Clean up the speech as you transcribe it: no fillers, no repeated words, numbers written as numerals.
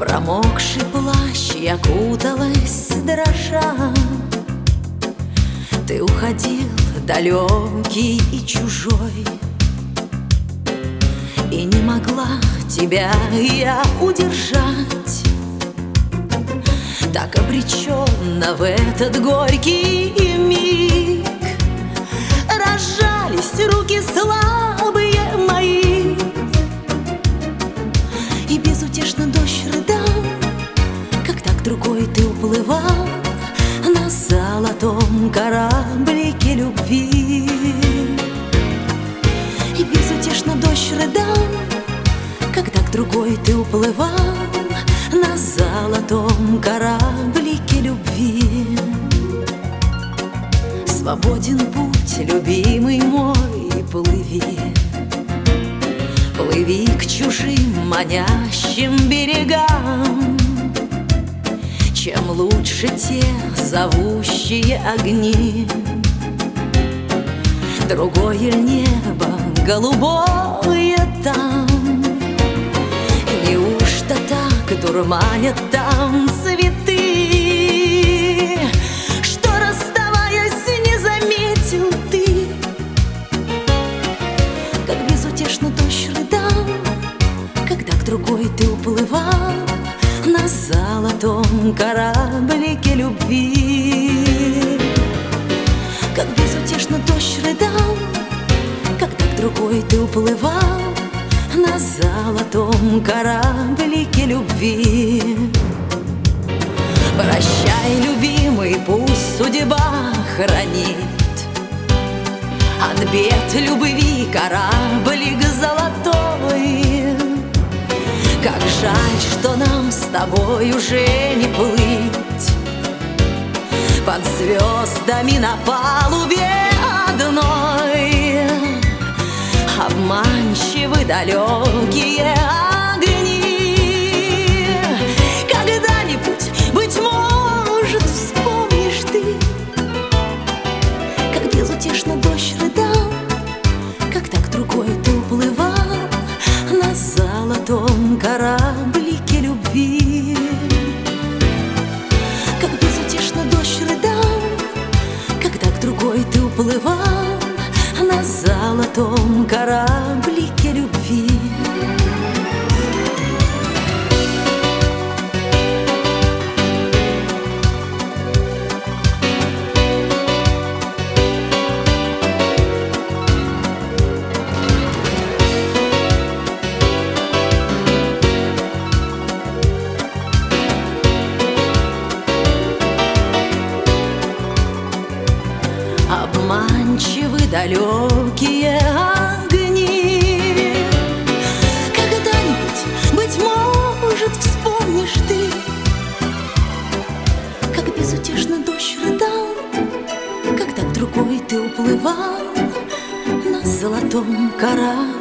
промокший плащ я куталась дрожа. Ты уходил далекий и чужой, и не могла тебя я удержать. Так обреченно в этот горький миг разжались руки слабые мои, и безутешно дождь рыдал, когда к другой ты уплывал на золотом кораблике любви. И безутешно дождь рыдал, когда к другой ты уплывал на золотом кораблике любви. Свободен путь, любимый мой, плыви, плыви к чужим манящим берегам. Чем лучше те зовущие огни, другое небо голубое там. Неужто так дурманят там цветы, что, расставаясь, не заметил ты? Как безутешно дождь рыдал, когда к другой ты уплывал на золотом кораблике любви. Как безутешно дождь рыдал, когда к другой ты уплывал на золотом кораблике любви. Прощай, любимый, пусть судьба хранит от бед любви кораблик золотой. Как жаль, что нам с тобой уже не плыть под звездами на палубе одной. Обманчивы далекие огни. Когда-нибудь, быть может, вспомнишь ты, как безутешно дождь рыдал, когда к другой ты уплывал на золотом кораблике любви. Как безутешно дождь рыдал, когда к другой ты уплывал на золотом кораблике любви. Обманчивы далекие огни. Когда-нибудь, быть может, вспомнишь ты, как безутешно дождь рыдал, когда к другой ты уплывал на золотом кораблике